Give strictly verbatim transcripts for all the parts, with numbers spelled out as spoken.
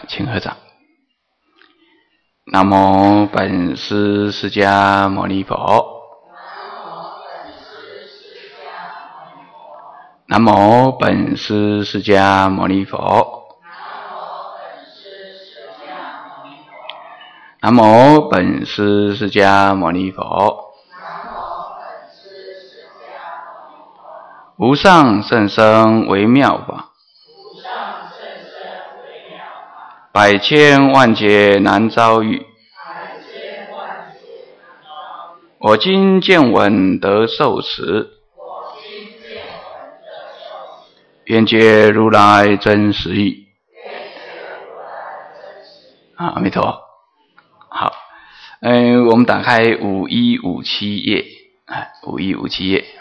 请合掌。南无本师释迦牟尼佛。南无本师释迦牟尼佛。南无本师释迦牟尼佛。无上甚深微妙法，百千万劫难遭遇。我今见闻得受持，愿解如来真实义。啊，阿弥陀佛。好，嗯、呃，我们打开五一五七页，哎，五一五七页。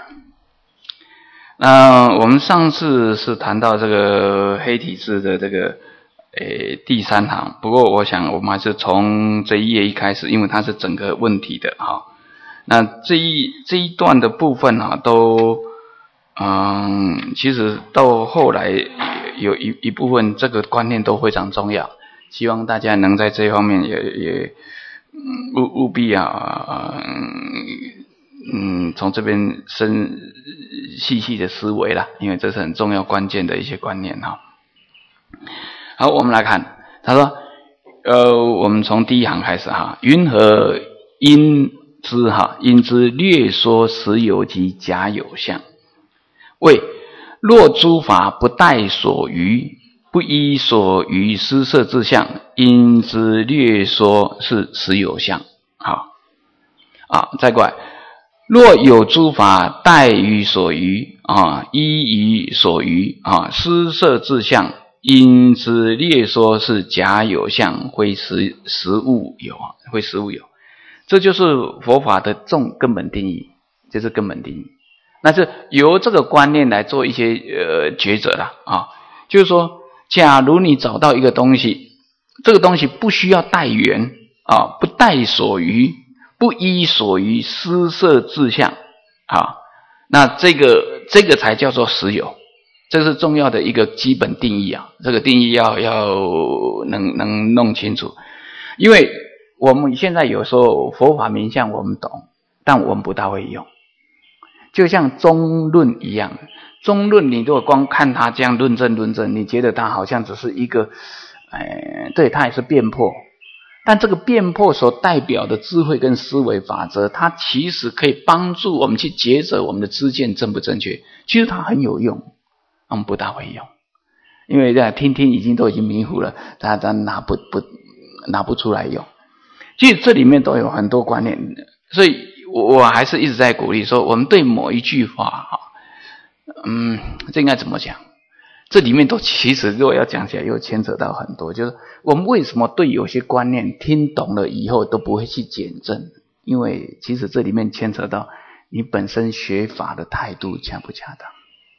那我们上次是谈到这个黑体字的这个诶第三行，不过我想我们还是从这一页一开始，因为它是整个问题的哈。那这一这一段的部分啊，都嗯，其实到后来有一一部分这个观念都非常重要，希望大家能在这方面也也务务必啊，嗯。嗯，从这边深细细的思维啦，因为这是很重要关键的一些观念哈。好，我们来看，他说，呃，我们从第一行开始哈，云何因之哈，因之略说实有及假有相。谓若诸法不待所余，不依所余施设之相，因之略说是实有相。好，啊，再过来。若有诸法待于所余啊，依于所余啊，施设自相，因之略说是假有相，非实实物有，非实物有。这就是佛法的重根本定义，这是根本定义。那是由这个观念来做一些呃抉择啦啊，就是说，假如你找到一个东西，这个东西不需要待缘啊，不待所余。不依所余施设自相，好，那这个这个才叫做实有，这是重要的一个基本定义啊。这个定义要要能能弄清楚，因为我们现在有时候佛法名相我们懂，但我们不大会用。就像中论一样，中论你如果光看它这样论证论证，你觉得它好像只是一个，哎，对，它也是辩破。但这个辩破所代表的智慧跟思维法则，它其实可以帮助我们去抉择我们的知见正不正确。其实它很有用，我们不大会用，因为在听听已经都已经迷糊了，大家拿不不拿不出来用。其实这里面都有很多观念，所以我我还是一直在鼓励说，我们对某一句话哈，嗯，这应该怎么讲？这里面都其实如果要讲起来又牵扯到很多，就是我们为什么对有些观念听懂了以后都不会去检证，因为其实这里面牵扯到你本身学法的态度恰不恰当，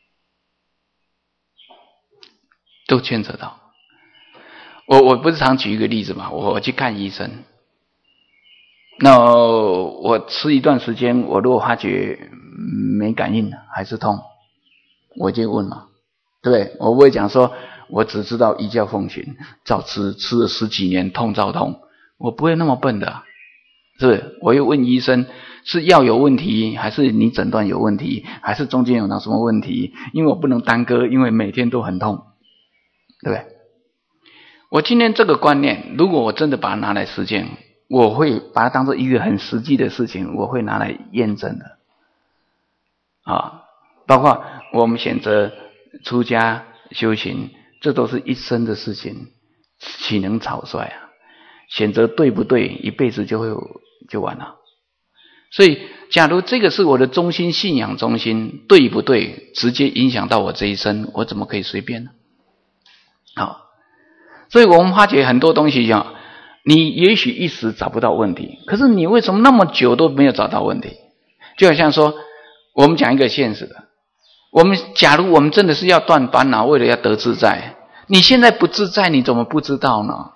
都牵扯到。我我不是常举一个例子嘛，我去看医生，那我吃一段时间，我如果发觉没感应还是痛，我就问嘛，对不对？我不会讲说我只知道依教奉行，照吃吃了十几年痛照痛，我不会那么笨的、啊，是不是？我又问医生是药有问题，还是你诊断有问题，还是中间有哪什么问题？因为我不能耽搁，因为每天都很痛，对不对？我今天这个观念，如果我真的把它拿来实践，我会把它当作一个很实际的事情，我会拿来验证的啊。包括我们选择出家修行，这都是一生的事情，岂能草率啊？选择对不对，一辈子就会就完了。所以假如这个是我的中心信仰中心，对不对，直接影响到我这一生，我怎么可以随便呢？好，所以我们发觉很多东西啊，你也许一时找不到问题，可是你为什么那么久都没有找到问题？就好像说，我们讲一个现实的，我们假如我们真的是要断烦恼，为了要得自在，你现在不自在，你怎么不知道呢？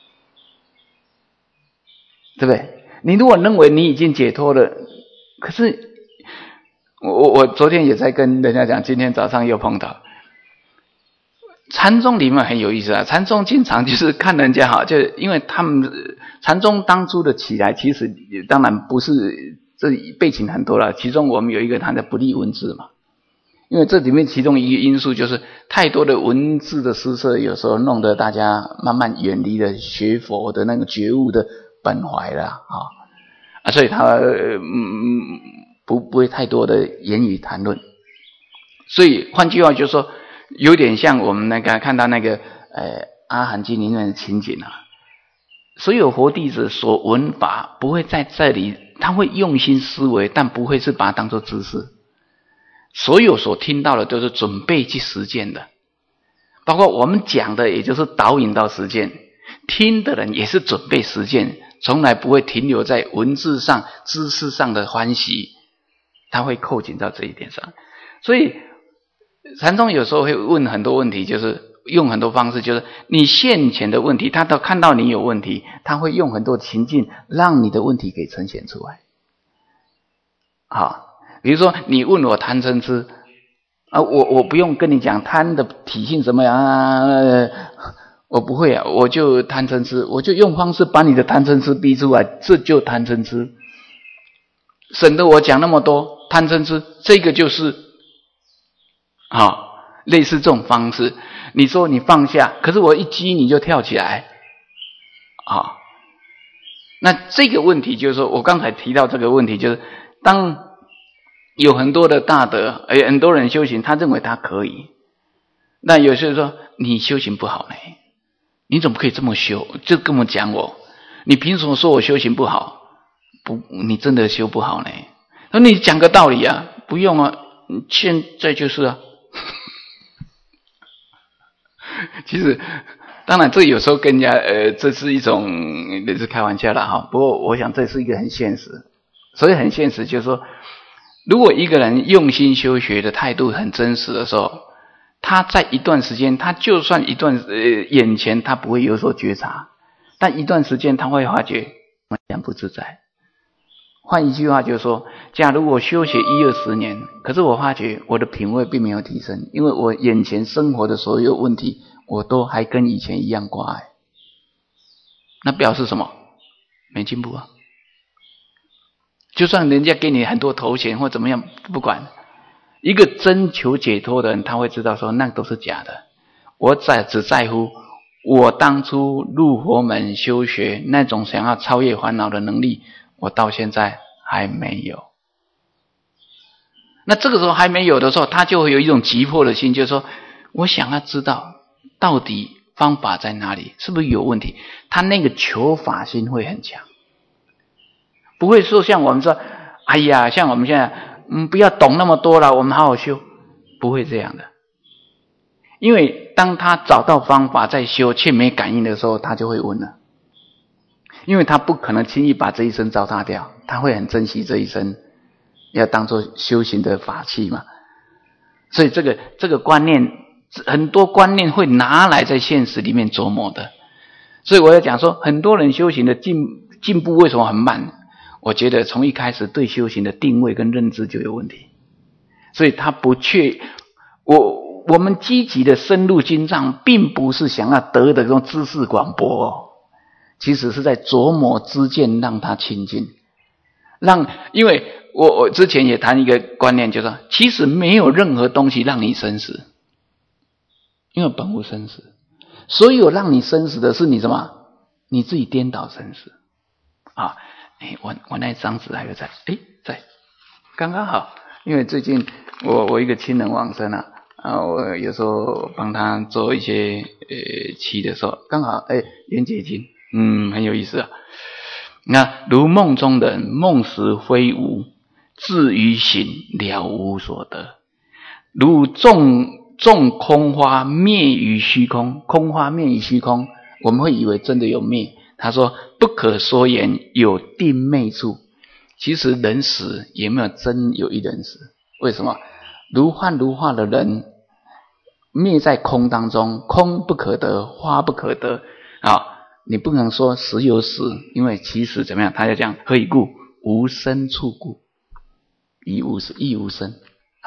对不对？你如果认为你已经解脱了，可是我我我昨天也在跟人家讲，今天早上又碰到， 禅宗里面很有意思啊，禅宗经常就是看人家哈，就因为他们禅宗当初的起来，其实当然不是这背景很多了，其中我们有一个谈的不立文字嘛，因为这里面其中一个因素就是太多的文字的施设，有时候弄得大家慢慢远离了学佛的那个觉悟的本怀了啊啊，所以他嗯不不会太多的言语谈论，所以换句话就是说。有点像我们那个看到那个呃阿含经里面的情景啊，所有佛弟子所闻法不会在这里，他会用心思维，但不会是把它当作知识。所有所听到的都是准备去实践的，包括我们讲的，也就是导引到实践，听的人也是准备实践，从来不会停留在文字上、知识上的欢喜，他会扣紧到这一点上，所以。禅宗有时候会问很多问题，就是用很多方式，就是你现前的问题，他都看到你有问题，他会用很多情境让你的问题给呈现出来。好，比如说你问我贪嗔痴啊，我我不用跟你讲贪的体性怎么样啊，我不会啊，我就贪嗔痴，我就用方式把你的贪嗔痴逼出来，这就贪嗔痴，省得我讲那么多贪嗔痴，这个就是。好，类似这种方式，你说你放下，可是我一激你就跳起来，好，那这个问题就是说，我刚才提到这个问题，就是当有很多的大德，哎，很多人修行，他认为他可以，那有些人说你修行不好呢，你怎么可以这么修？就跟我讲我，你凭什么说我修行不好？不，你真的修不好呢？那你讲个道理啊，不用啊，现在就是啊。其实，当然这有时候跟人家呃，这是一种也是开玩笑啦哈。不过我想这是一个很现实，所以很现实就是说，如果一个人用心修学的态度很真实的时候，他在一段时间，他就算一段呃眼前他不会有所觉察，但一段时间他会发觉很不自在。换一句话就是说，假如我修学一二十年，可是我发觉我的品味并没有提升，因为我眼前生活的所有问题，我都还跟以前一样挂碍，那表示什么？没进步啊！就算人家给你很多头衔或怎么样，不管，一个真求解脱的人，他会知道说那都是假的。我在只在乎我当初入佛门修学那种想要超越烦恼的能力。我到现在还没有，那这个时候还没有的时候，他就会有一种急迫的心，就是说，我想要知道到底方法在哪里，是不是有问题？他那个求法心会很强，不会说像我们说，哎呀，像我们现在，嗯，不要懂那么多了，我们好好修，不会这样的。因为当他找到方法在修却没感应的时候，他就会问了。因为他不可能轻易把这一生糟蹋掉，他会很珍惜这一生，要当作修行的法器嘛。所以这个这个观念，很多观念会拿来在现实里面琢磨的。所以我要讲说，很多人修行的进进步为什么很慢？我觉得从一开始对修行的定位跟认知就有问题，所以他不确我我们积极的深入经藏，并不是想要得的这种知识广博哦。其实是在琢磨知见，让他亲近，让因为我我之前也谈一个观念，就是说，其实没有任何东西让你生死，因为本无生死，所有让你生死的是你什么？你自己颠倒生死啊！哎，我我那张纸还有在，哎，在，刚刚好，因为最近我我一个亲人往生了啊，我有时候帮他做一些呃期的时候，刚好哎缘结经。嗯，很有意思啊。那如梦中人，梦时非无，至于醒了无所得。如众众空花灭于虚空，空花灭于虚空，我们会以为真的有灭。他说不可说言，有定昧处。其实人死也没有真有一人死。为什么？如幻如化的人灭在空当中，空不可得，花不可得啊。你不能说实有死，因为其实怎么样？他就讲何以故？无生处故，亦无亦无生。好，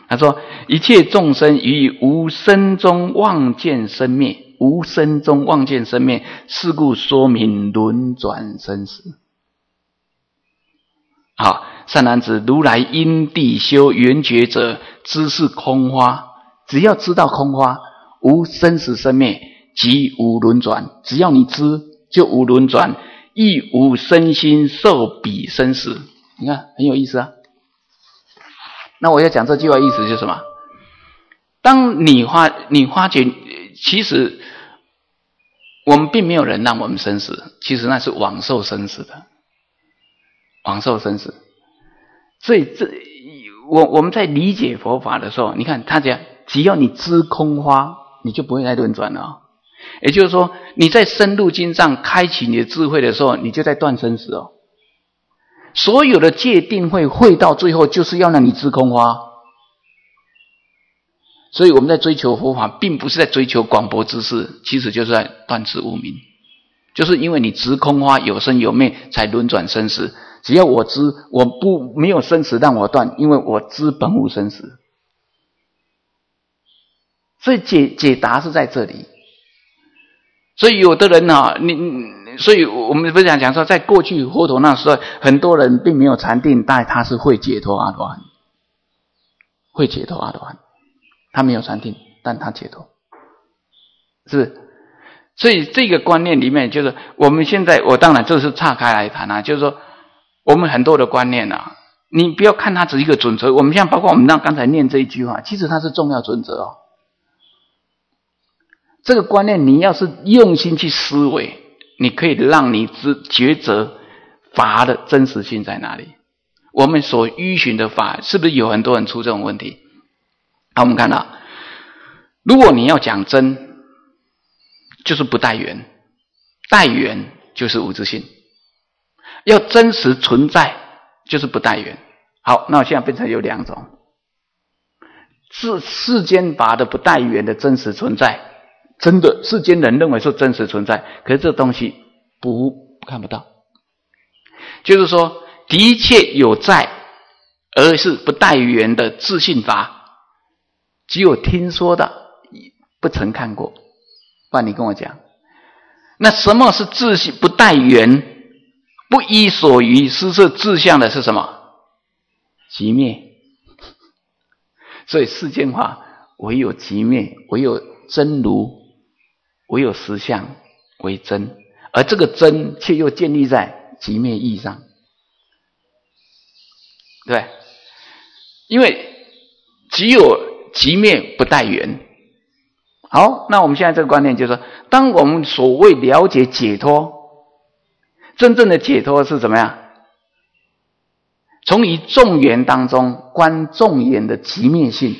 他说：一切众生于无生中望见生灭，无生中望见生灭，是故说明轮转生死。好，善男子，如来因地修圆觉者，知是空花。只要知道空花，无生死生灭，即无轮转。只要你知，就无轮转，亦无身心受彼生死。你看，很有意思啊。那我要讲这句话意思就是什么？当你发你发觉，其实我们并没有人让我们生死，其实那是往受生死的。往受生死，所以这我我们在理解佛法的时候，你看他讲，只要你知空花，你就不会再轮转了、哦。也就是说，你在深入经藏开启你的智慧的时候，你就在断生死哦。所有的戒定慧会到最后，就是要让你知空花。所以我们在追求佛法，并不是在追求广博知识，其实就是在断知无明。就是因为你知空花有生有灭，才轮转生死。只要我知，我不没有生死让我断，因为我知本无生死。所以解解答是在这里。所以有的人啊，你所以我们不是讲讲说，在过去佛陀那时候，很多人并没有禅定，但他是会解脱阿罗汉，会解脱阿罗汉，他没有禅定，但他解脱，是不是？所以这个观念里面，就是我们现在，我当然这是岔开来谈啊，就是说。我们很多的观念啊，你不要看它只是一个准则。我们像包括我们让刚才念这一句话，其实它是重要准则哦。这个观念你要是用心去思维，你可以让你知抉择法的真实性在哪里。我们所依循的法，是不是有很多人出这种问题？好，我们看到，如果你要讲真，就是不带缘，带缘就是无自性。要真实存在，就是不带缘。好，那我现在变成有两种：世世间法的不带缘的真实存在，真的世间人认为是真实存在，可是这东西不看不到。就是说，的确有在，而是不带缘的自性法，只有听说的，不曾看过。不然你跟我讲，那什么是自性不带缘？不依所于施设志向的是什么？寂灭。所以世间法唯有寂灭，唯有真如，唯有实相为真，而这个真却又建立在寂灭义上，对，因为只有寂灭不带缘。好，那我们现在这个观念就是说，当我们所谓了解解脱，真正的解脱是怎么样？从于众缘当中观众缘的寂灭性。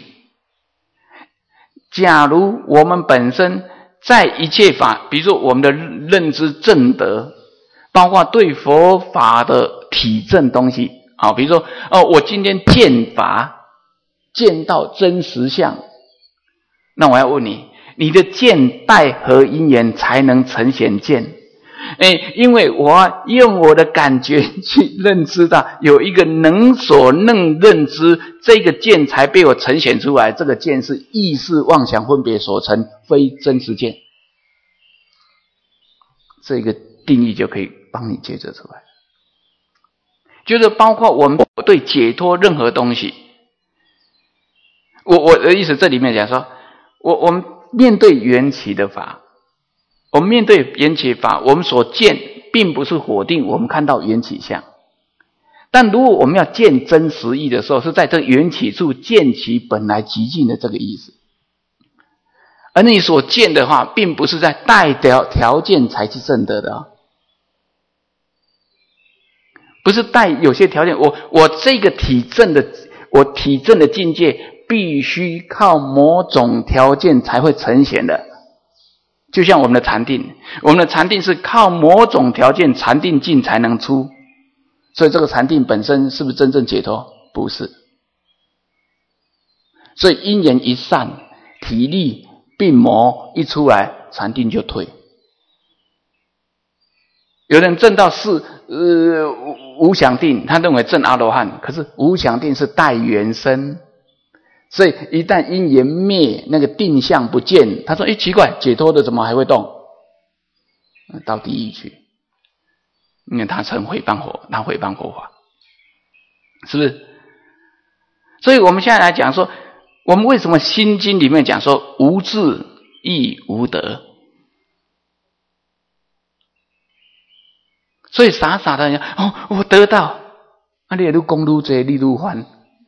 假如我们本身在一切法，比如说我们的认知正德，包括对佛法的体证东西，好，比如说哦，我今天见法，见到真实相，那我要问你，你的见待何因缘才能呈现见？哎，因为我用我的感觉去认知到有一个能所能认知，这个见才被我呈现出来。这个见是意识妄想分别所成，非真实见。这个定义就可以帮你解决出来。就是包括我们对解脱任何东西，我我的意思这里面讲说，我我们面对缘起的法。我们面对缘起法，我们所见并不是否定我们看到缘起相，但如果我们要见真实义的时候，是在这缘起处见其本来极尽的这个意思。而你所见的话，并不是在带条条件才去证得的、哦，不是带有些条件。我我这个体证的，我体证的境界必须靠某种条件才会呈现的。就像我们的禅定，我们的禅定是靠某种条件禅定境才能出，所以这个禅定本身是不是真正解脱？不是。所以因缘一散，体力病魔一出来，禅定就退。有人证到是呃无想定，他认为证阿罗汉，可是无想定是带缘生， 所以一旦因缘灭，那个定相不见，他说：“哎，奇怪，解脱的怎么还会动？到地狱去。”因为他曾诽谤佛，他诽谤佛法，是不是？所以我们现在来讲说，我们为什么心经里面讲说无智亦无得？所以傻傻的人哦，我得到，啊，你愈讲愈多，你愈烦。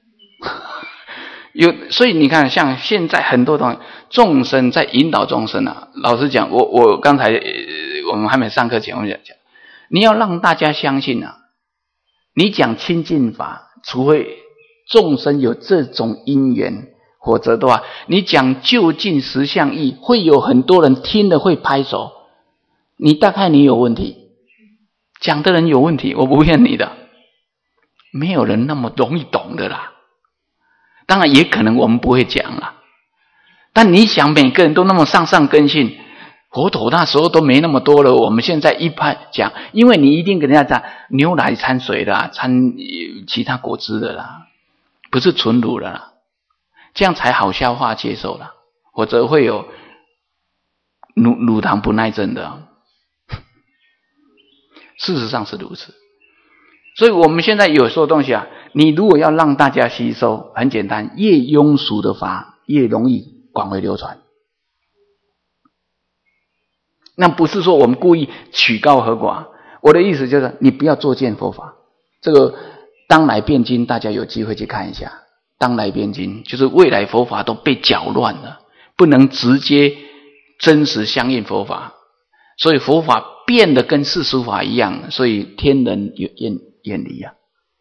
有，所以你看，像现在很多东西，众生在引导众生啊。老实讲，我我刚才、呃、我们还没上课前，我讲讲，你要让大家相信啊，你讲清净法，除非众生有这种因缘，否则的话，你讲究竟实相义，会有很多人听了会拍手。你大概你有问题，讲的人有问题，我不骗你的，没有人那么容易懂的啦。当然也可能我们不会讲啦，但你想每个人都那么上上根性，佛陀那时候都没那么多了，我们现在一拍讲，因为你一定跟人家讲牛奶掺水的啦，掺其他果汁的啦，不是纯乳的啦，这样才好消化接受啦，否则会有乳乳糖不耐症的。事实上是如此。所以我们现在有时候东西啊，你如果要让大家吸收，很简单，越庸俗的法越容易广为流传。那不是说我们故意曲高和寡，我的意思就是你不要作践佛法。这个当来辩经大家有机会去看一下，当来辩经就是未来佛法都被搅乱了，不能直接真实相应佛法，所以佛法变得跟世俗法一样，所以天人远远离啊。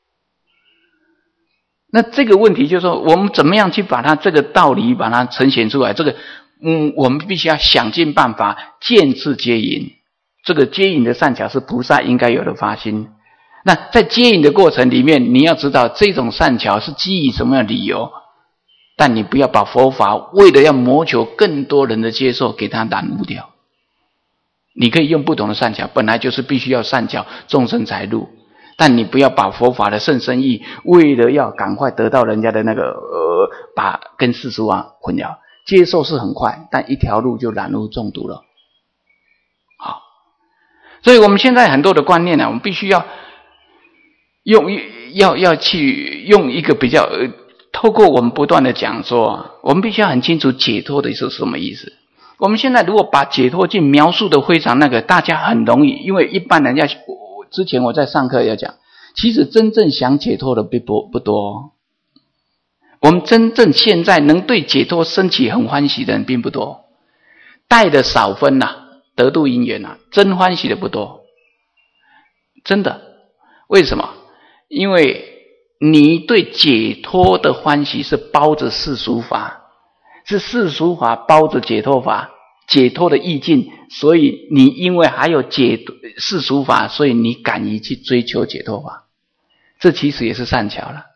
那这个问题就是说，我们怎么样去把它这个道理把它呈现出来？这个，嗯，我们必须要想尽办法，见智接引。这个接引的善巧是菩萨应该有的发心。那在接引的过程里面，你要知道这种善巧是基于什么样的理由，但你不要把佛法为了要谋求更多人的接受，给它染污掉。你可以用不同的善巧，本来就是必须要善巧，众生才入。但你不要把佛法的甚深义，为了要赶快得到人家的那个呃，把跟世俗啊混淆。接受是很快，但一条路就染污中毒了。好，所以我们现在很多的观念呢、啊，我们必须要用要要去用一个比较，呃，透过我们不断的讲说，我们必须要很清楚解脱的是什么意思。我们现在如果把解脱境描述的非常那个，大家很容易，因为一般人家。之前我在上课要讲，其实真正想解脱的不多不多。我们真正现在能对解脱升起很欢喜的人并不多，带的少分呐、啊，得度因缘呐，真欢喜的不多。真的，为什么？因为你对解脱的欢喜是包着世俗法，是世俗法包着解脱法。解脱的意境，所以你因为还有解世俗法，所以你敢于去追求解脱法，这其实也是善巧了。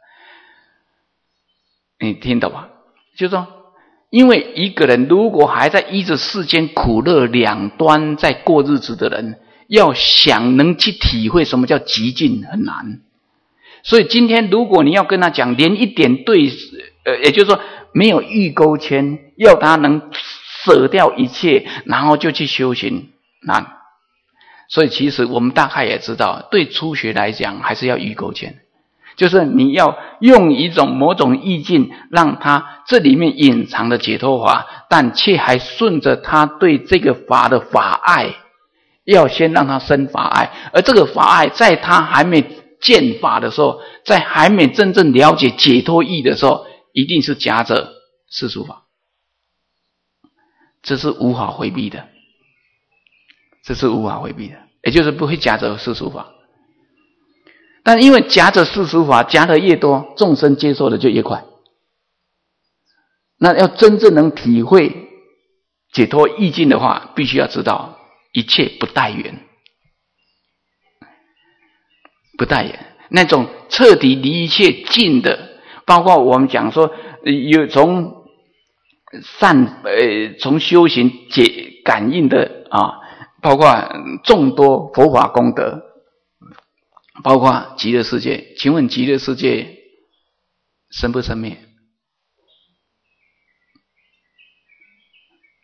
你听懂吗？就是说，因为一个人如果还在依着世间苦乐两端在过日子的人，要想能去体会什么叫极境很难。所以今天如果你要跟他讲，连一点对，呃，也就是说没有欲钩牵，要他能舍掉一切，然后就去修行，难。所以其实我们大概也知道，对初学来讲还是要欲钩牵，就是你要用一种某种意境，让他这里面隐藏的解脱法，但却还顺着他对这个法的法爱，要先让他生法爱，而这个法爱在他还没见法的时候，在还没真正了解解脱义的时候，一定是夹着世俗法。这是无法回避的，这是无法回避的，也就是不会夹着世俗法。但因为夹着世俗法，夹得越多，众生接受的就越快。那要真正能体会解脱意境的话，必须要知道一切不待缘，不待缘，那种彻底离一切尽的，包括我们讲说有从善呃，从修行解感应的啊，包括众多佛法功德，包括极乐世界。请问极乐世界生不生灭？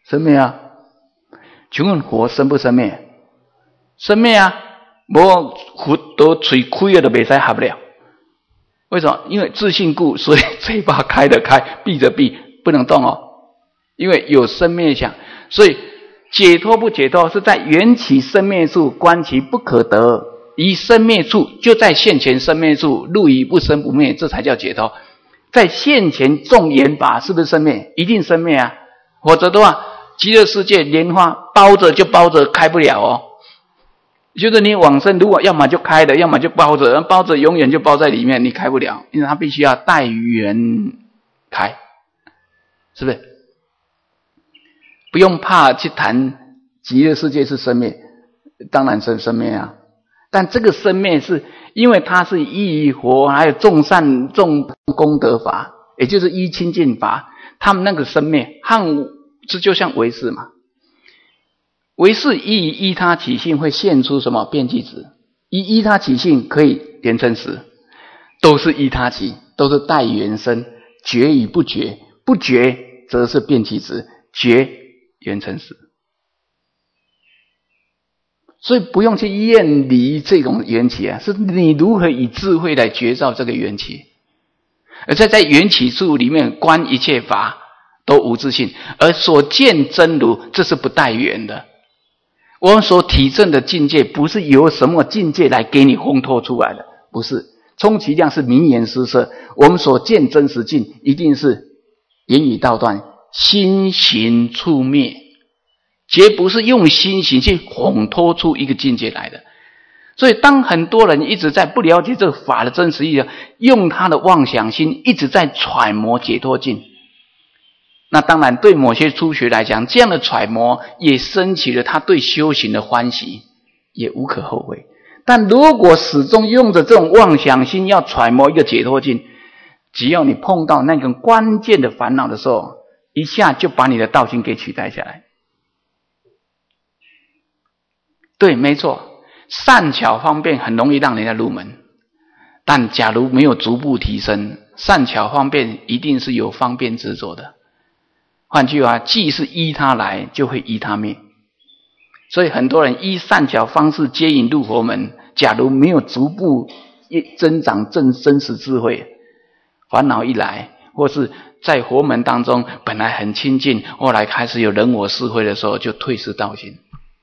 生灭啊。请问火生不生灭？生灭啊。无佛都嘴开了都没使合不了。为什么？因为自性故，所以嘴巴开的开，闭着闭，不能动哦。因为有生灭相，所以解脱不解脱是在缘起生灭处，观其不可得。于生灭处，就在现前生灭处，入于不生不灭，这才叫解脱。在现前众缘法是不是生灭？一定生灭啊，否则的话，极乐世界莲花包着就包着，开不了哦。就是你往生，如果要么就开的，要么就包着，包着永远就包在里面，你开不了，因为它必须要待缘开，是不是？不用怕去谈极乐世界是生灭，当然是生灭啊。但这个生灭是因为它是依佛，还有众善众功德法，也就是依清净法，他们那个生灭，和这就像唯识嘛。唯识依依他起性会现出什么变计值？依依他起性可以连成实，都是依他起，都是带缘生，觉与不觉，不觉则是变计值，觉缘成实。所以不用去厌离这种缘起啊，是你如何以智慧来觉照这个缘起，而在在缘起处里面观一切法都无自性，而所见真如这是不带缘的。我们所体证的境界不是由什么境界来给你烘托出来的，不是，充其量是名言施设。我们所见真实境一定是言语道断，心行处灭，绝不是用心行去烘托出一个境界来的。所以当很多人一直在不了解这个法的真实意义，用他的妄想心一直在揣摩解脱境，那当然对某些初学来讲，这样的揣摩也升起了他对修行的欢喜，也无可厚非。但如果始终用着这种妄想心要揣摩一个解脱境，只要你碰到那个关键的烦恼的时候，一下就把你的道心给取代下来。对，没错，善巧方便很容易让人家入门，但假如没有逐步提升，善巧方便一定是有方便执着的。换句话，既是依他来，就会依他灭。所以很多人依善巧方式接引入佛门，假如没有逐步增长正真实智慧，烦恼一来，或是在佛门当中本来很亲近，后来开始有人我是非的时候，就退失道心。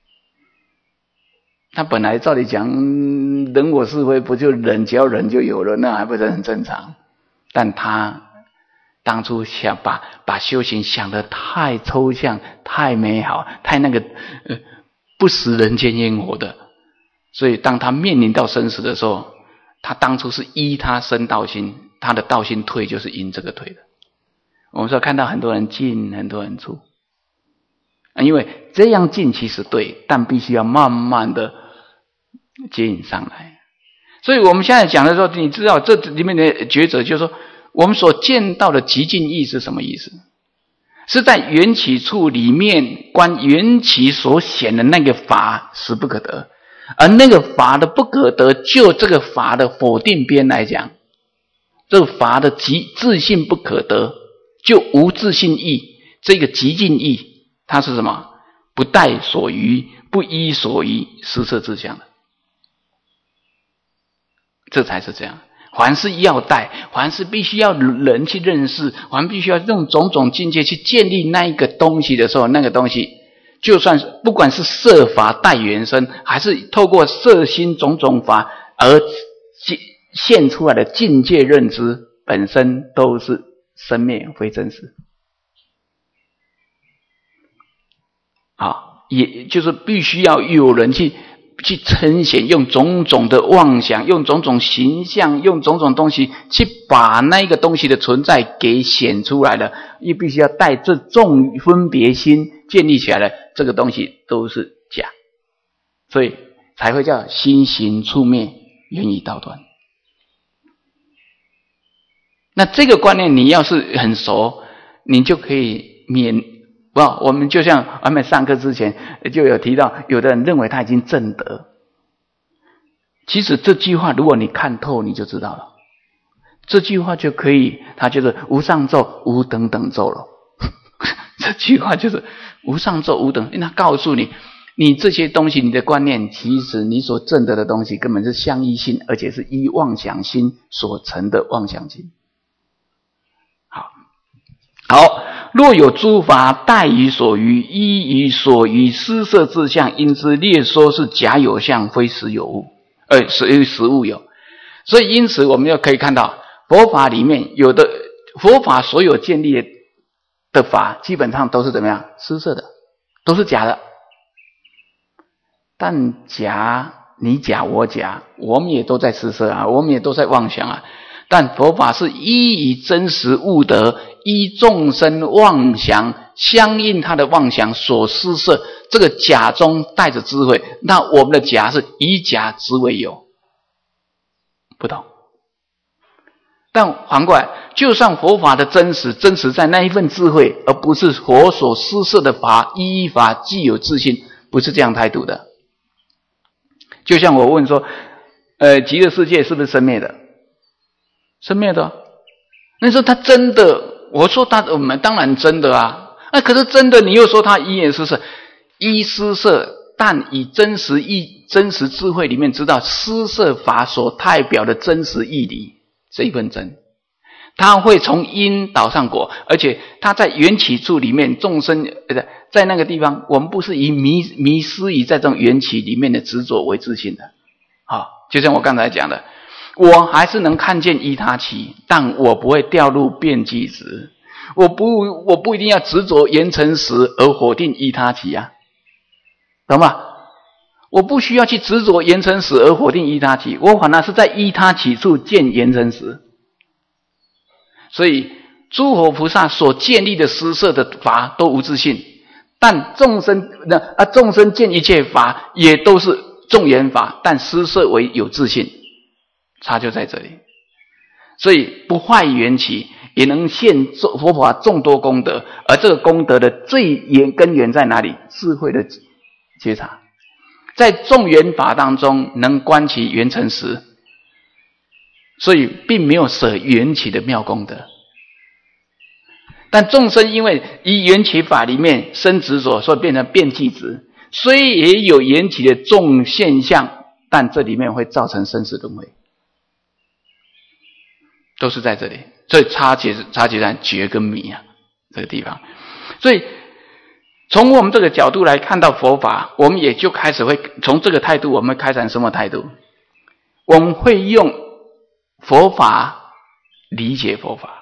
他本来照理讲，人我是非不就忍，只要忍就有了，那还不是很正常？但他当初想把把修行想得太抽象、太美好、太那个呃不食人间烟火的，所以当他面临到生死的时候，他当初是依他生道心，他的道心退就是因这个退的。我们说看到很多人进，很多人出，因为这样进其实对，但必须要慢慢的接引上来。所以我们现在讲的时候，你知道这里面的抉择，就是说我们所见到的极尽意是什么意思？是在缘起处里面观缘起所显的那个法实不可得，而那个法的不可得，就这个法的否定边来讲，这个法的极自性不可得，就无自性义，这个极尽义它是什么？不待所余，不依所依，实摄自相的，这才是这样。凡是要带，凡是必须要人去认识，凡必须要用种种境界去建立那一个东西的时候，那个东西就算是不管是摄法带缘生，还是透过摄心种种法而现出来的境界认知，本身都是生灭非真实。好，也就是必须要有人去去呈现，用种种的妄想，用种种形象，用种种东西去把那个东西的存在给显出来了，也必须要带这众分别心建立起来的，这个东西都是假，所以才会叫心行处灭，缘以道断。那这个观念你要是很熟，你就可以免不，我们就像我们上课之前就有提到，有的人认为他已经证得，其实这句话如果你看透你就知道了，这句话就可以，他就是无上咒无等等咒了这句话就是无上座无等，因为他告诉你，你这些东西，你的观念，其实你所证得的东西，根本是相依心，而且是依妄想心所成的妄想心。好，好，若有诸法待于所余，依于所余施设之相，因之略说是假有相，非实有物，呃，实实物有。所以因此我们就可以看到，佛法里面有的佛法所有建立的法，基本上都是怎么样？施设的，都是假的。但假你假我假，我们也都在施设啊，我们也都在妄想啊。但佛法是依于真实悟德，依众生妄想相应他的妄想所施设，这个假中带着智慧，那我们的假是以假之为有，不同。但反过来，就算佛法的真实，真实在那一份智慧，而不是佛所施设的法，依法具有自信，不是这样态度的。就像我问说，呃，极乐世界是不是生灭的？生灭的。那说他真的，我说他我们当然真的啊，那可是真的，你又说他依言施设，依施设，但以真实意、真实智慧里面知道施设法所代表的真实义理，这一份真，他会从因导上果，而且他在缘起处里面，众生在那个地方，我们不是以迷迷失于在这种缘起里面的执着为自信的。好，就像我刚才讲的，我还是能看见依他起，但我不会掉入辩计执，我不我不一定要执着言成实而否定依他起啊，懂吗？我不需要去执着言成实而否定依他起，我反而是在依他起处见言成实。所以诸佛菩萨所建立的施设的法都无自性，但众生那啊众生见一切法也都是众缘法，但施设为有自性，差就在这里。所以不坏缘起，也能现佛法众多功德，而这个功德的最源根源在哪里？智慧的觉察，在众缘法当中能观其缘成实，所以并没有舍缘起的妙功德。但众生因为以缘起法里面生执着，所以变成辩计执，虽也有缘起的众现象，但这里面会造成生死轮回，都是在这里。所以差别差别在觉跟迷啊这个地方。所以从我们这个角度来看到佛法，我们也就开始会从这个态度，我们开展什么态度？我们会用佛法理解佛法。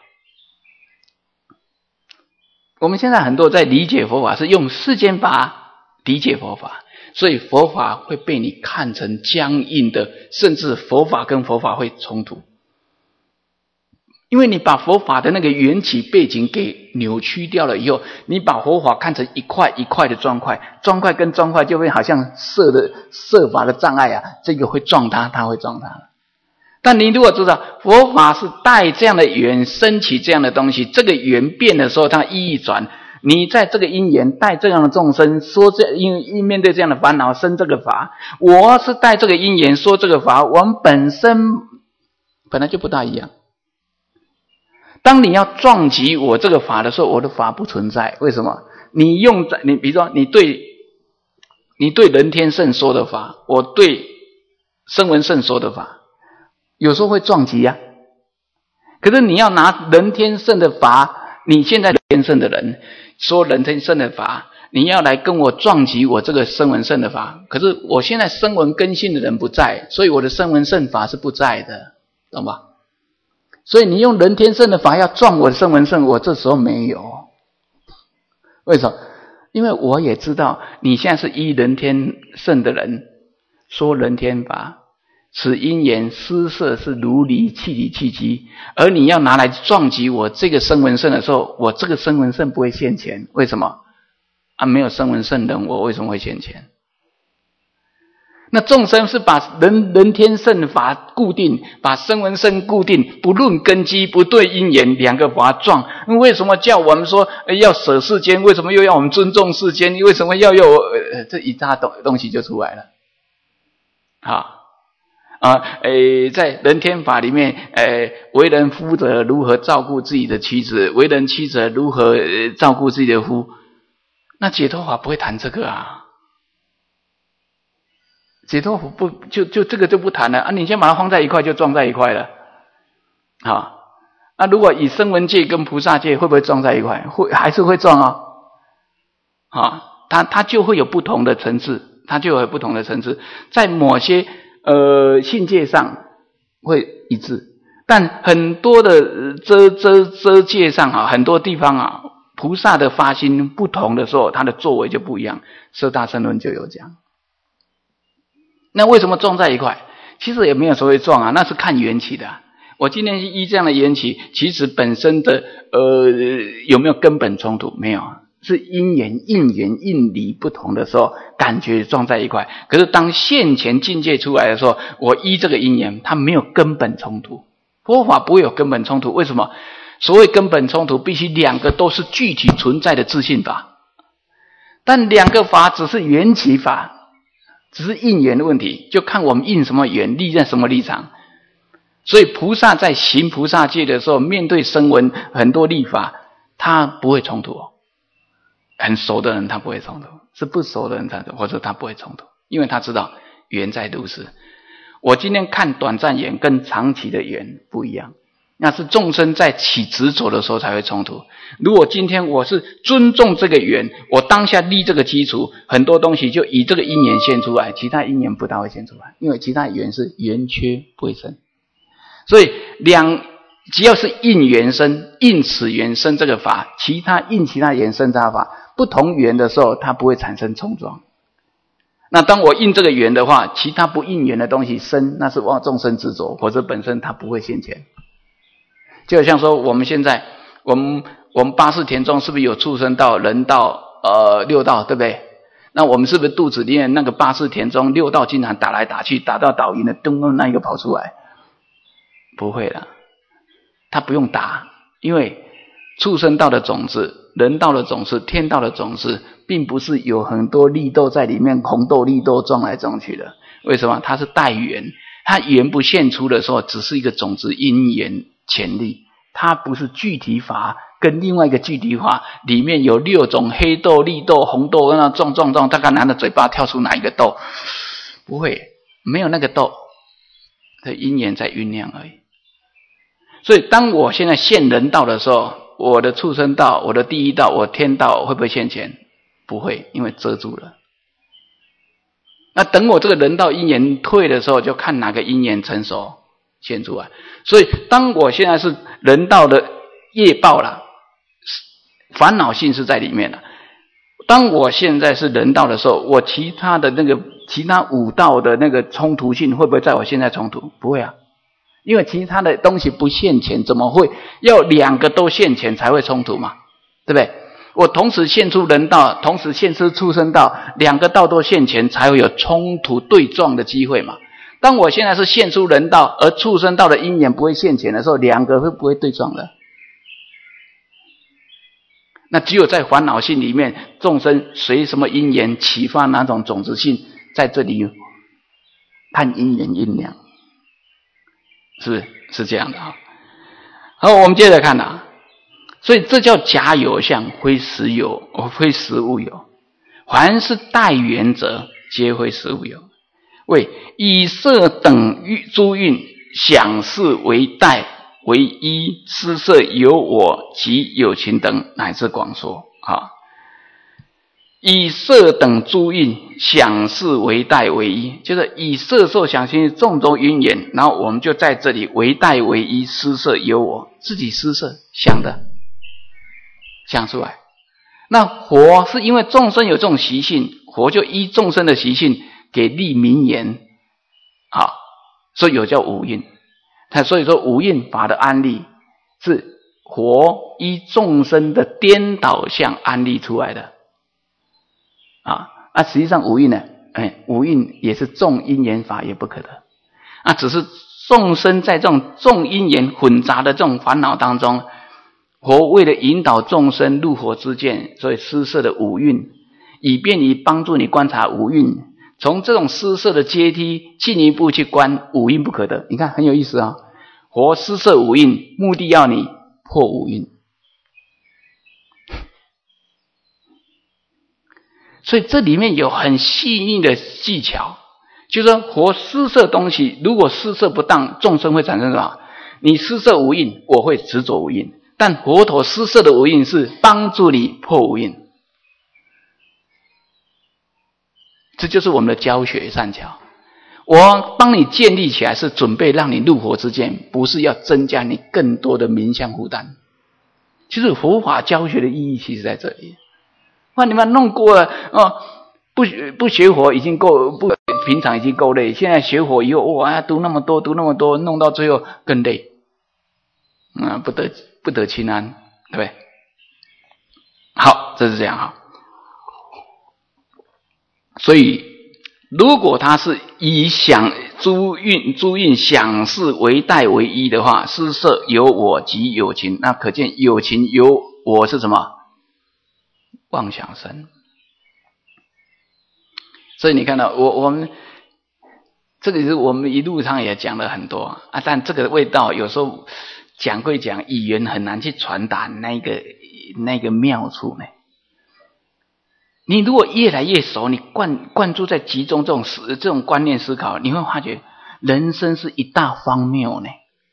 我们现在很多在理解佛法是用世间法理解佛法，所以佛法会被你看成僵硬的，甚至佛法跟佛法会冲突。因为你把佛法的那个缘起背景给扭曲掉了以后，你把佛法看成一块一块的砖块，砖块跟砖块就会好像设的设法的障碍啊，这个会撞它，它会撞它。但你如果知道佛法是带这样的缘升起这样的东西，这个缘变的时候它意义转，你在这个因缘带这样的众生说这因因面对这样的烦恼生这个法，我是带这个因缘说这个法，我们本身本来就不大一样。当你要撞击我这个法的时候，我的法不存在。为什么？你用在你比如说你对你对人天圣说的法，我对声闻圣说的法，有时候会撞击啊。可是你要拿人天圣的法，你现在人天圣的人说人天圣的法，你要来跟我撞击我这个声闻圣的法，可是我现在声闻根性的人不在，所以我的声闻圣法是不在的，懂吧？所以你用人天圣的法要撞我的声闻圣，我这时候没有。为什么？因为我也知道你现在是依人天圣的人说人天法，此因缘施设是如理气理气机，而你要拿来撞击我这个声闻圣的时候，我这个声闻圣不会现前。为什么？啊，没有声闻圣人，我为什么会现前？那众生是把人人天圣法固定，把声闻圣固定，不论根基，不对因缘，两个法撞。为什么叫我们说要舍世间？为什么又要我们尊重世间？为什么要有、呃、这一大东东西就出来了？好啊，诶，在人天法里面，诶，为人夫者如何照顾自己的妻子？为人妻者如何、呃、照顾自己的夫？ 那解脱法不会谈这个啊，解脱法不就就这个就不谈了啊！你先把它放在一块，就撞在一块了。好，那如果以声闻界跟菩萨界会不会撞在一块？会，还是会撞啊。啊，它它就会有不同的层次，它就有不同的层次，在某些呃性界上会一致，但很多的遮遮遮界上啊，很多地方啊，菩萨的发心不同的时候，他的作为就不一样。摄大乘论就有讲。那为什么撞在一块？其实也没有所谓撞啊，那是看缘起的啊。我今天依这样的缘起，其实本身的呃有没有根本冲突？没有，是因缘应缘应理不同的时候，感觉撞在一块。可是当现前境界出来的时候，我依这个因缘，它没有根本冲突。佛法不会有根本冲突，为什么？所谓根本冲突，必须两个都是具体存在的自性法，但两个法只是缘起法，只是因缘的问题，就看我们应什么缘，立在什么立场。所以菩萨在行菩萨戒的时候，面对声闻很多立法，他不会冲突哦。很熟的人他不会冲突，是不熟的人才或者他不会冲突，因为他知道缘在如是。我今天看短暂缘跟长期的缘不一样，那是众生在起执着的时候才会冲突。如果今天我是尊重这个缘，我当下立这个基础，很多东西就以这个因缘现出来，其他因缘不大会现出来，因为其他缘是缘缺不会生。所以两只要是应缘生，应此缘生这个法，其他应其他缘生这个法，不同缘的时候，它不会产生冲撞。那当我应这个缘的话，其他不应缘的东西生，那是妄众生执着，或者本身它不会现前。就好像说我们现在，我们我们八识田中是不是有畜生道、人道、呃六道，对不对？那我们是不是肚子里面那个八识田中六道经常打来打去，打到倒赢了，咚咚那一个跑出来？不会了，他不用打，因为畜生道的种子、人道的种子、天道的种子，并不是有很多绿豆在里面，红豆绿豆撞来撞去的。为什么？它是带缘，它缘不现出的时候，只是一个种子因缘潜力，它不是具体法，跟另外一个具体法里面有六种黑豆、绿豆、红豆，那撞撞撞，大概拿着嘴巴跳出哪一个豆？不会，没有那个豆，这因缘在酝酿而已。所以当我现在现人道的时候，我的畜生道、我的第一道、我天道会不会现前？不会，因为遮住了。那等我这个人道因缘退的时候，就看哪个因缘成熟现出来。所以当我现在是人道的业报啦，烦恼性是在里面的。当我现在是人道的时候，我其他的那个其他五道的那个冲突性会不会在我现在冲突？不会啊。因为其他的东西不现前，怎么会要两个都现前才会冲突嘛？对不对？我同时现出人道，同时现出畜生道，两个道都现前，才会有冲突对撞的机会嘛。当我现在是现出人道，而畜生道的因缘不会现前的时候，两个会不会对撞的？那只有在烦恼性里面，众生随什么因缘启发哪种种子性，在这里看因缘因量。是不是？是这样的啊。好，我们接着看啊。所以这叫假有相，非实有，非实物有。凡是带缘者，皆非实物有。为以色等诸蕴，想事为带，为依施设有我及有情等，乃至广说啊。以色等诸蕴，想事为带为依，就是以色受想行识种种因缘，然后我们就在这里为带为依，施设有我，自己施设想的想出来。那佛是因为众生有这种习性，佛就依众生的习性给立名言啊，所以有叫五蕴。他所以说五蕴法的安立是佛依众生的颠倒相安立出来的。啊，那实际上五蕴呢？哎，五蕴也是众因缘法，也不可得。啊，只是众生在这种众因缘混杂的这种烦恼当中，佛为了引导众生入佛之见，所以施设的五蕴，以便于帮助你观察五蕴。从这种施设的阶梯进一步去观五蕴不可得。你看很有意思啊、哦！佛施设五蕴，目的要你破五蕴。 所以这里面有很细腻的技巧，就是说佛施设东西，如果施设不当，众生会产生什么？你施设无印，我会执着无印，但佛陀施设的无印是帮助你破无印。这就是我们的教学善巧。我帮你建立起来，是准备让你入佛之见，不是要增加你更多的名相负担。其实佛法教学的意义其实在这里。哇，你们弄过了哦，不不学佛已经够，不平常已经够累，现在学佛以后，哇，要读那么多，读那么多，弄到最后更累，啊、嗯，不得不得清安，对不对？好，这是这样哈。所以，如果他是以想诸运诸运想事为代为一的话，施设有我即有情，那可见有情有我是什么？妄想生。所以你看到我我们这个是我们一路上也讲了很多啊，但这个味道有时候讲归讲，语言很难去传达那个那个妙处呢。你如果越来越熟，你灌灌注在集中这种思这种观念思考，你会发觉人生是一大荒谬呢。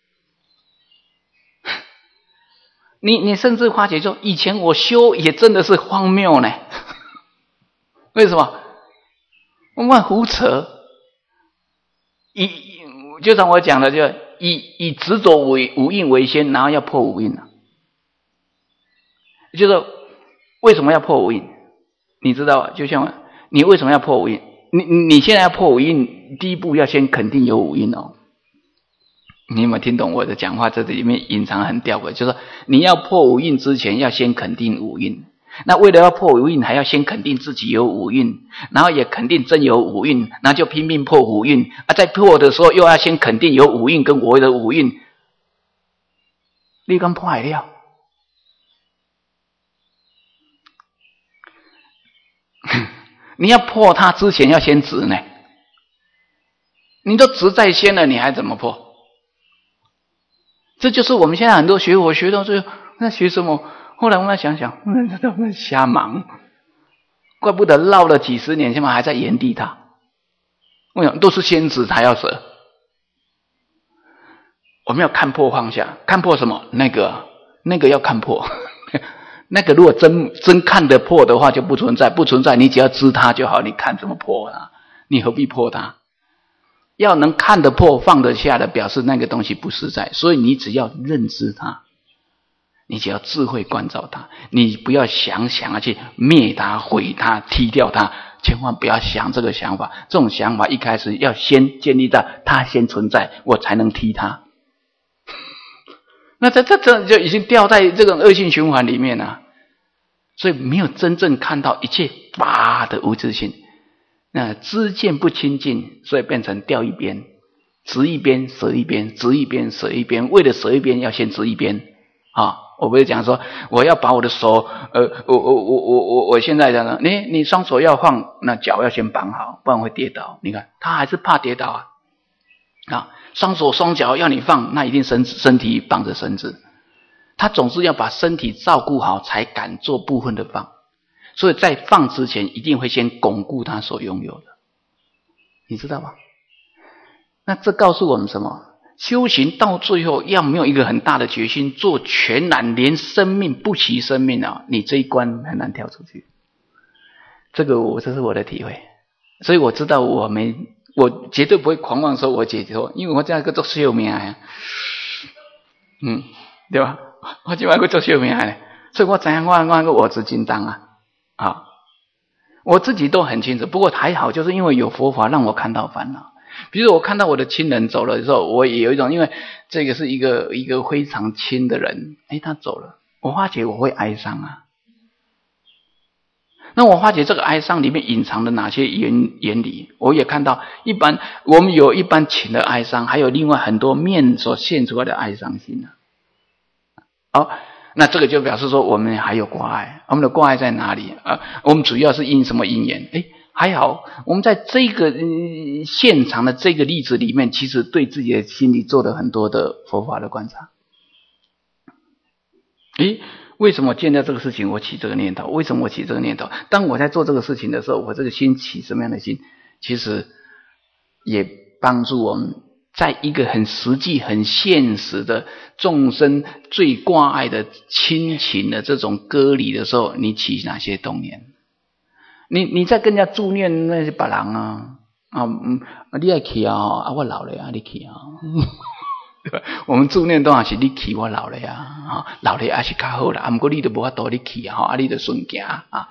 你你甚至发觉说，以前我修也真的是荒谬呢。为什么？我们胡扯。以就像我讲的，就以以执着为无印为先，然后要破无印了。就是为什么要破无印？你知道，就像你为什么要破五蕴？你你现在要破五蕴，第一步要先肯定有五蕴哦。你有没有听懂我的讲话？这里面隐藏很吊诡，就是说你要破五蕴之前，要先肯定五蕴。那为了要破五蕴，还要先肯定自己有五蕴，然后也肯定真有五蕴，然后就拼命破五蕴啊！在破的时候，又要先肯定有五蕴跟我的五蕴，你敢破坏了？你要破它之前要先执呢，你都执在先了，你还怎么破？这就是我们现在很多学佛学到最后，那学什么？后来我们想想，那他们瞎忙，怪不得绕了几十年，现在还在原地踏。我想都是先执才要舍，我们要看破放下，看破什么？那个那个要看破。那个如果真真看得破的话，就不存在，不存在，你只要知它就好。你看怎么破啊？你何必破它？要能看得破、放得下的，表示那个东西不实在。所以你只要认知它，你只要智慧关照它，你不要想想要去灭它、毁它、踢掉它，千万不要想这个想法。这种想法一开始要先建立在它先存在，我才能踢它。那这这这就已经掉在这种恶性循环里面了，所以没有真正看到一切法的无自性。那知见不清净，所以变成掉一边，执一边舍一边，执一边舍一边。为了舍一边，要先执一边啊！我不是讲说我要把我的手，呃，我我我我我我现在讲呢，你你双手要放，那脚要先绑好，不然会跌倒。你看他还是怕跌倒啊。啊，双手双脚要你放，那一定身身体绑着绳子，他总是要把身体照顾好，才敢做部分的放。所以在放之前，一定会先巩固他所拥有的，你知道吗？那这告诉我们什么？修行到最后，要没有一个很大的决心，做全然，连生命不惜生命啊，你这一关很难跳出去。这个我这是我的体会，所以我知道我没。我绝对不会狂妄说我解脱，因为我这样一个做寿命啊，嗯，对吧？我这样一个做寿命啊，所以我怎样我我个我执金刚啊，啊，我自己都很清楚。不过还好，就是因为有佛法让我看到烦恼。比如我看到我的亲人走了的时候，我也有一种，因为这个是一个一个非常亲的人，哎，他走了，我发觉我会哀伤啊。那我发觉这个哀伤里面隐藏的哪些原原理，我也看到。一般我们有一般情的哀伤，还有另外很多面所现出来的哀伤心呢、啊。好，那这个就表示说我们还有挂碍。我们的挂碍在哪里啊？我们主要是因什么因缘？诶，还好，我们在这个、嗯、现场的这个例子里面，其实对自己的心理做了很多的佛法的观察。诶， 为什么见到这个事情我起这个念头？为什么我起这个念头？当我在做这个事情的时候，我这个心起什么样的心？其实也帮助我们在一个很实际、很现实的众生最挂碍的亲情的这种割离的时候，你起哪些动念？你你在跟人家助念那些别人啊啊嗯，你爱起啊啊，我老了啊，你起啊。我们助念当然是你起我老了呀，啊，老了也是较好啦，啊，不过你都无法度你起啊，啊，你就顺行啊。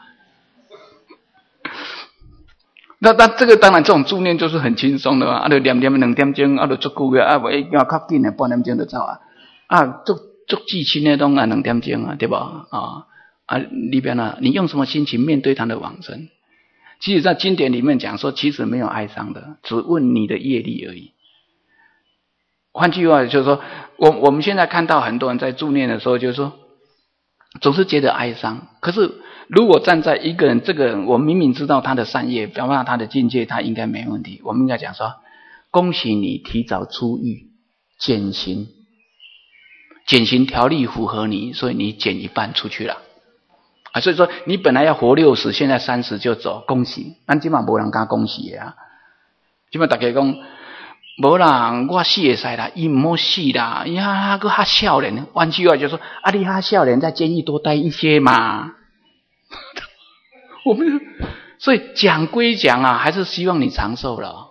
那那这个当然这种助念就是很轻松的嘛，啊，就念念两点钟，啊，就足够个，啊，不要较紧的半点钟就走啊，啊，足足至亲的拢啊两点钟啊，对吧？啊啊里边呢，你用什么心情面对他的往生？其实，在经典里面讲说，其实没有哀伤的，只问你的业力而已。换句话就是说，我我们现在看到很多人在助念的时候，就是说总是觉得哀伤。可是如果站在一个人，这个人我明明知道他的善业，表达他的境界，他应该没问题。我们应该讲说，恭喜你提早出狱，减刑，减刑条例符合你，所以你减一半出去了啊。所以说你本来要活六十，现在三十就走，恭喜。咱今晚没人敢恭喜的啊，今晚大家讲。无啦，我死会使啦，伊唔好死啦，伊还还还少年。换句话就说，啊，你还少年，在监狱多待一些嘛。我们所以讲归讲啊，还是希望你长寿了。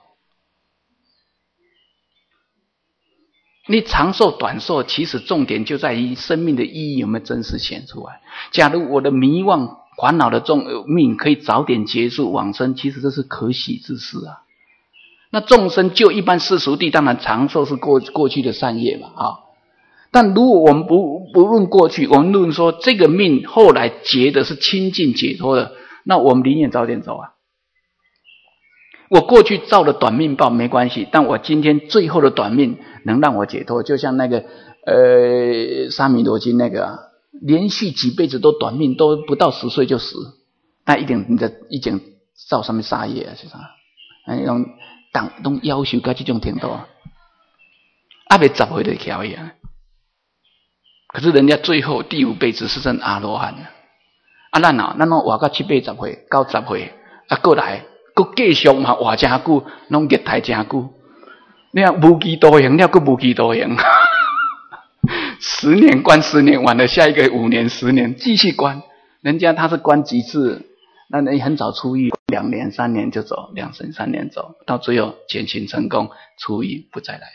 你长寿短寿，其实重点就在于生命的意义有没有真实显出来。假如我的迷惘烦恼的重命可以早点结束往生，其实这是可喜之事啊。那众生就一般世俗谛，当然长寿是过过去的善业嘛啊。但如果我们不不论过去，我们论说这个命后来结的是清净解脱的，那我们宁愿早点走啊。我过去造了短命报没关系，但我今天最后的短命能让我解脱，就像那个呃沙弥罗经那个、啊，连续几辈子都短命，都不到十岁就死，那一定你的一定造什么杀业啊？是啥？那种。当都要求到这种程度啊，还没十岁就可以啊。可是人家最后第五辈子是成阿罗汉啊，啊，咱啊，咱拢活到七八十岁、九十岁，啊，过来，过继续嘛，活真久，拢热太真久。你看无期徒刑了，过无期徒刑，十年关十年，完了下一个五年、十年继续关。人家他是关几次？那你很早出狱，两年三年就走，两年三年走，到最后减刑成功，出狱不再来。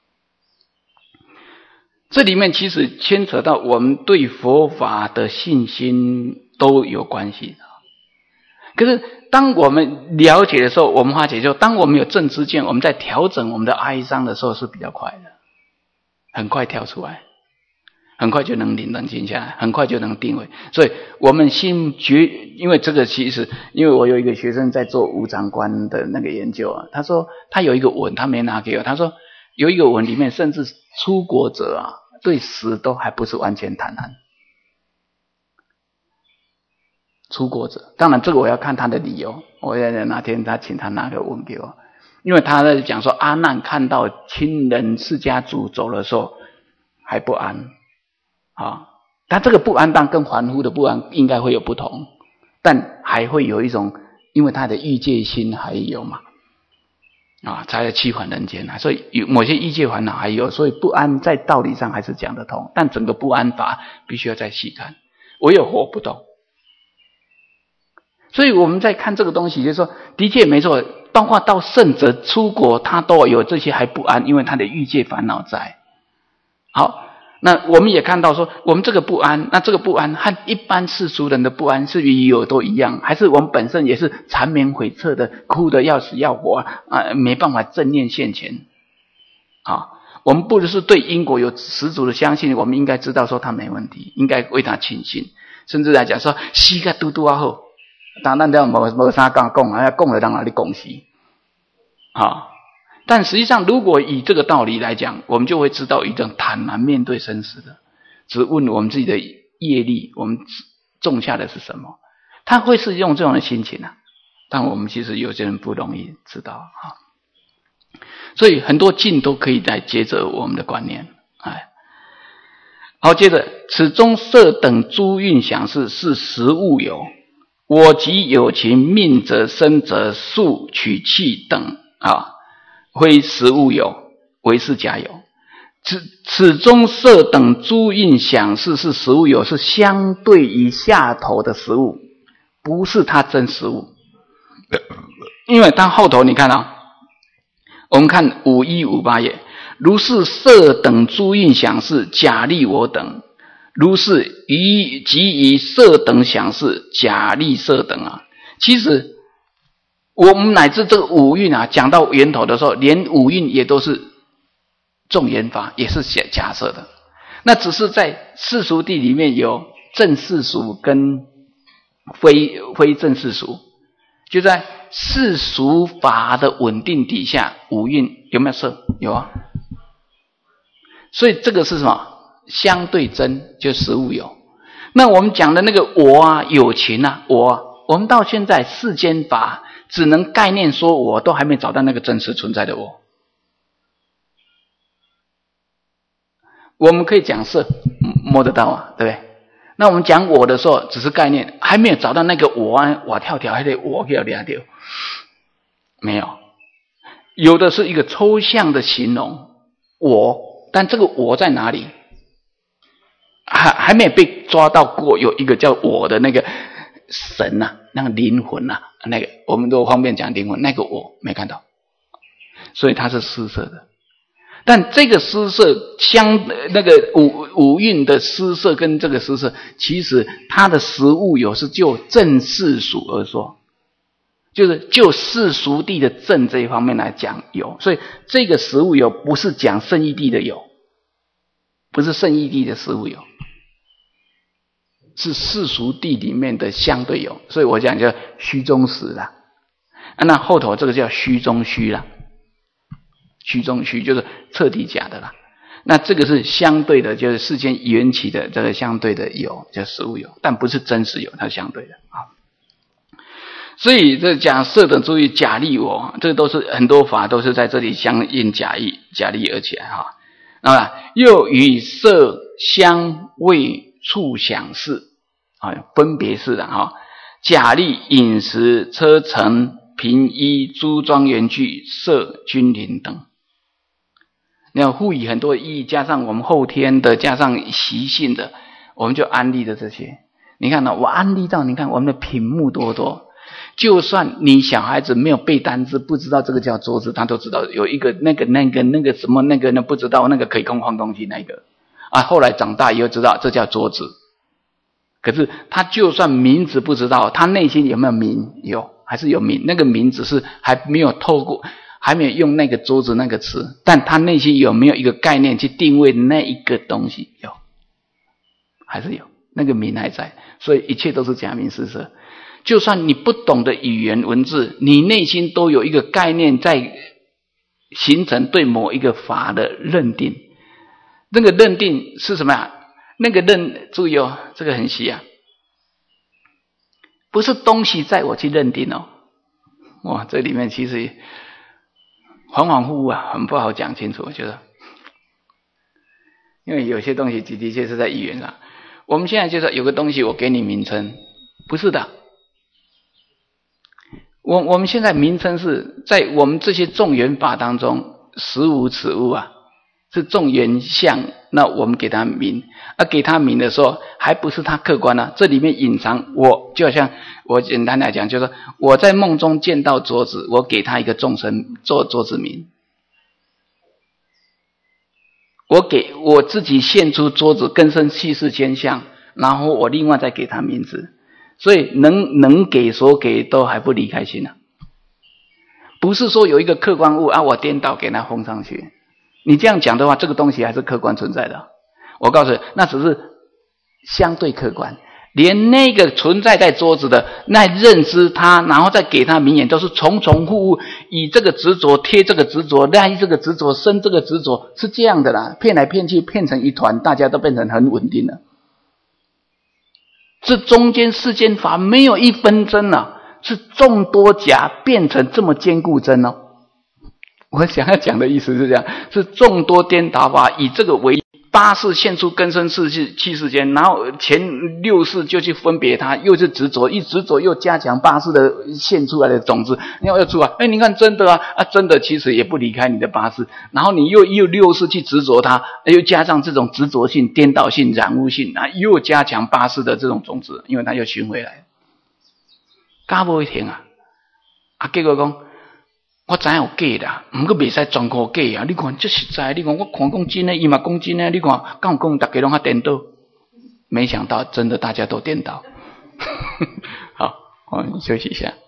这里面其实牵扯到我们对佛法的信心都有关系的。可是当我们了解的时候，我们发觉就当我们有正知见，我们在调整我们的哀伤的时候是比较快的，很快跳出来。很快就能冷静下来，很快就能定位。所以我们心觉，因为这个其实，因为我有一个学生在做无常观的那个研究啊，他说他有一个文，他没拿给我，他说有一个文里面，甚至出国者啊，对死都还不是完全坦然。出国者，当然这个我要看他的理由，我要哪天他请他拿个文给我，因为他在讲说阿难看到亲人释迦族走的时候还不安。啊，他这个不安当跟凡夫的不安应该会有不同，但还会有一种，因为他的欲界心还有嘛，啊，才有七返人间啊，所以有某些欲界烦恼还有，所以不安在道理上还是讲得通，但整个不安法必须要再细看，唯有活不动。所以我们在看这个东西，就是说，的确没错，包括到圣者出国，他都有这些还不安，因为他的欲界烦恼在。好。那我们也看到说，我们这个不安，那这个不安和一般世俗人的不安是与有都一样，还是我们本身也是缠绵悱恻的，哭得要死要活啊，没办法正念现前啊。我们不是对因果有十足的相信，我们应该知道说他没问题，应该为他庆幸，甚至来讲说死个嘟嘟啊好，当然咱无无啥讲讲啊，讲了让哪里讲死啊。但实际上，如果以这个道理来讲，我们就会知道一种坦然面对生死的，只问我们自己的业力，我们种下的是什么，他会是用这种的心情啊。但我们其实有些人不容易知道啊，所以很多境都可以来接着我们的观念。哎， 好，接着此中色等诸蕴想事是实物有，我即有情命则生则数取气等啊，非实物有，为是假有。此此中色等诸蕴想事是实物有，是相对于下头的实物，不是它真实物。因为它后头你看啊，我们看五一五八页，如是色等诸蕴想事假立我等，如是于即于色等想事假立色等啊。其实我们乃至这个五蕴啊，讲到源头的时候，连五蕴也都是众缘法，也是假设的。那只是在世俗谛里面有正世俗跟非非正世俗，就在世俗法的稳定底下，五蕴有没有色？有啊。所以这个是什么？相对真，就实物有。那我们讲的那个我啊，有情啊，我啊，我们到现在世间法只能概念说我，都还没找到那个真实存在的我。我们可以讲色，摸得到啊，对不对？那我们讲我的时候，只是概念，还没有找到那个我啊，我跳跳，还得我给俩掉，没有。有的是一个抽象的形容我，但这个我在哪里？还还没有被抓到过，有一个叫我的那个神啊，那个灵魂啊，那个我们都方便讲灵魂，那个我没看到，所以它是失色的。但这个失色相那个五五蕴的失色跟这个失色，其实它的实物有是就正世俗而说，就是就世俗谛的正这一方面来讲有，所以这个实物有不是讲圣义谛的有，不是圣义谛的实物有，是世俗谛里面的相对有，所以我讲叫虚中实啦，啊，那后头这个叫虚中虚啦。虚中虚就是彻底假的啦，那这个是相对的，就是世间缘起的这个相对的有，叫实物有，但不是真实有，它是相对的啊。所以这讲色等诸欲假立我，这都是很多法都是在这里相应假意假立而起来哈。啊，又与色香味触想事啊，分别是的哈，假立饮食车乘平衣诸庄园具色君临等。那赋予很多意义，加上我们后天的，加上习性的，我们就安立的这些。你看呢、哦，我安立到你看我们的品目多多，就算你小孩子没有背单字，不知道这个叫桌子，他都知道有一个那个那个那个什么那个呢，不知道那个可以空放东西那个啊。后来长大以后知道这叫桌子，可是他就算名字不知道，他内心有没有名？有，还是有名。那个名字是还没有透过。还没有用那个桌子那个词，但他内心有没有一个概念去定位那一个东西？有，还是有，那个名还在，所以一切都是假名实色。就算你不懂的语言文字，你内心都有一个概念在形成对某一个法的认定。那个认定是什么呀？那个认，注意哦，这个很细啊，不是东西在我去认定哦。哇，这里面其实恍恍惚惚啊，很不好讲清楚，我觉得，因为有些东西的确是在语言上。我们现在就是有个东西，我给你名称，不是的。我我们现在名称是在我们这些众缘法当中，实无此物啊，是众缘相。那我们给它名，而、啊、给它名的时候，还不是它客观啊，这里面隐藏我，就好像我简单来讲，就是我在梦中见到桌子，我给它一个众生做桌子名，我给我自己现出桌子根生气势兼相，然后我另外再给它名字，所以能能给所给都还不离开心啊，不是说有一个客观物啊，我颠倒给它封上去。你这样讲的话，这个东西还是客观存在的。我告诉你，那只是相对客观，连那个存在在桌子的那认知它，然后再给它名言，都是重重复复，以这个执着贴这个执着，赖这个执着，生这个执着，是这样的啦。骗来骗去，骗成一团，大家都变成很稳定了。这中间世间法没有一分真啊，是众多假变成这么坚固真哦。我想要讲的意思是这样，是众多颠倒法以这个为八世现出根生世气气世间，然后前六世就去分别它，又是执着，一执着又加强八世的现出来的种子，你要要出来，哎，你看真的啊啊，真的其实也不离开你的八世，然后你又又六世去执着它，又加上这种执着性、颠倒性、染污性啊，又加强八世的这种种子，因为它又循回来，加不会停啊！啊，结果讲。我知影有假啦，毋过袂使全靠假啊！你看这实在，你看我看讲真诶，伊嘛讲真诶，你看敢有讲大家拢较颠倒？没想到真的大家都颠倒。好，我们休息一下。